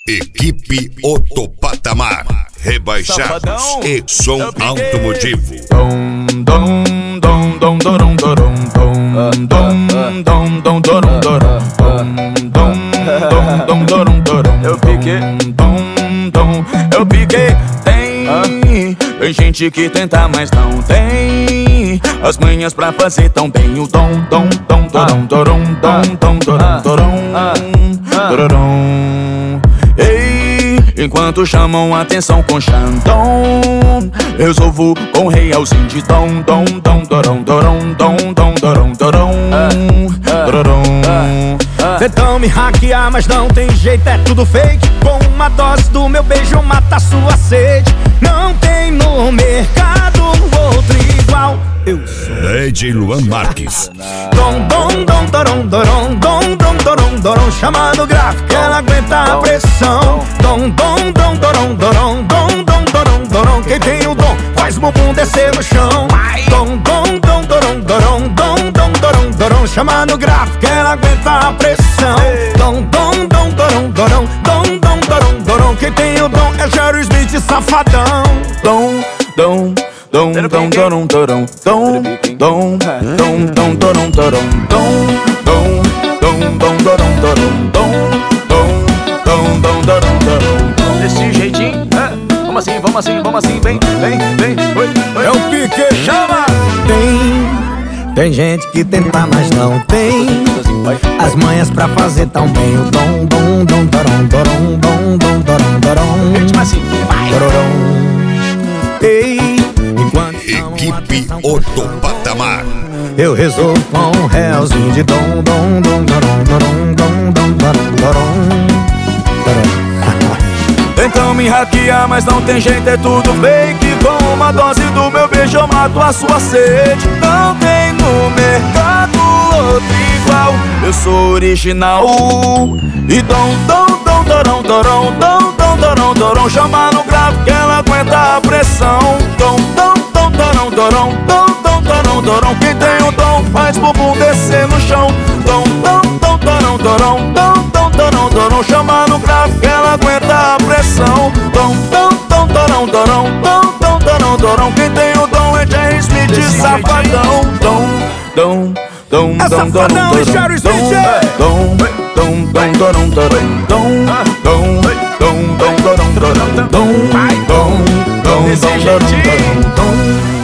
Equipe Outro Patamar, rebaixados e som automotivo. Eu piquei, tem gente que tenta, mas não tem as manhas pra fazer tão bem o dom. Ei, enquanto chamam a atenção com Xandão, resolvo com realzinho de dom. Tentam me hackear, mas não tem jeito, é tudo fake. Com uma dose do meu beijo mata a sua sede. Não tem no mercado outro igual. Eu sou DJ Luan Marques. Chamando gráfico, ela aguenta a pressão. Quem tem o dom faz o bumbum descer no chão. Chamando gráfico, ela aguenta a pressão. Quem tem o dom é Jerry Smith, safadão. Desse jeitinho, vamos assim, vem. É o pique, chama! Tem gente que tenta, mas não tem as manhas pra fazer tão bem o dom. Ei, enquanto Equipe Outro Patamar. eu resolvo com um realzinho de dom. Tentam me hackear, mas não tem jeito, é tudo fake. Com uma dose do meu beijo eu mato a sua sede. Não tem no mercado outro igual. Eu sou original e chama no gráfico que ela aguenta a pressão. Quem tem o dom faz bumbum descer no chão. Chama no gráfico que ela aguenta a pressão. Quem tem o dom é Jerry Smith, safadão. É safadão e Jerry Smith. Desse jeitinho.